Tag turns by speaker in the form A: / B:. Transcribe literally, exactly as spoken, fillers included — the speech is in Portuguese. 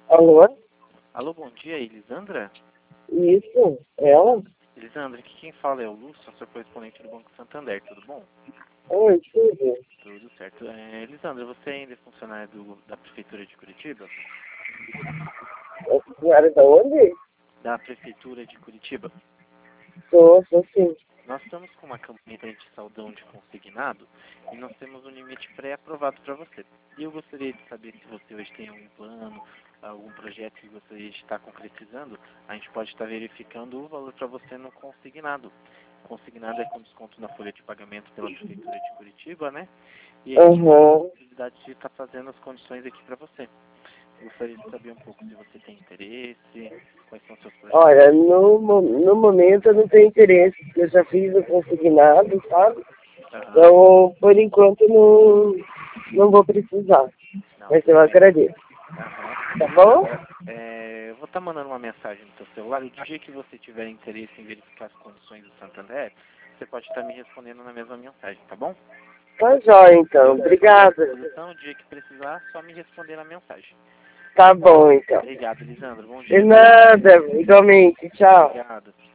A: Alô?
B: Alô, bom dia, Elisandra?
A: Isso, ela?
B: Elisandra, aqui quem fala é o Lúcio, seu correspondente do Banco Santander, tudo bom?
A: Oi, tudo.
B: Tudo certo. É, Elisandra, você ainda é funcionária do, da Prefeitura de Curitiba?
A: A senhora da onde?
B: Da Prefeitura de Curitiba.
A: Sou, sou sim.
B: Nós estamos com uma campanha de saldão de consignado e nós temos um limite pré-aprovado para você. E eu gostaria de saber se você hoje tem algum plano, algum projeto que gostaria de estar concretizando. A gente pode estar verificando o valor para você no consignado. Consignado é com desconto na folha de pagamento pela Prefeitura de Curitiba, né? E a gente tem a
A: Aham.
B: possibilidade de estar fazendo as condições aqui para você. Gostaria de saber um pouco se você tem interesse, quais são os seus projetos.
A: Olha, no, mo- no momento eu não tenho interesse, porque eu já fiz o consignado, sabe?
B: Aham.
A: Então, por enquanto, não, não vou precisar.
B: Não,
A: Mas
B: tudo
A: eu
B: bem.
A: agradeço.
B: Aham.
A: Tá bom?
B: Elisandra, é, eu vou estar mandando uma mensagem no seu celular. O dia que você tiver interesse em verificar as condições do Santander, você pode estar me respondendo na mesma mensagem, tá bom?
A: Tá jóia, então.
B: Eu fico à
A: Obrigada.
B: disposição. O dia que precisar, só me responder na mensagem.
A: Tá bom, então.
B: Obrigado, Elisandra. Bom
A: De
B: dia.
A: nada, igualmente. Tchau.
B: Obrigado.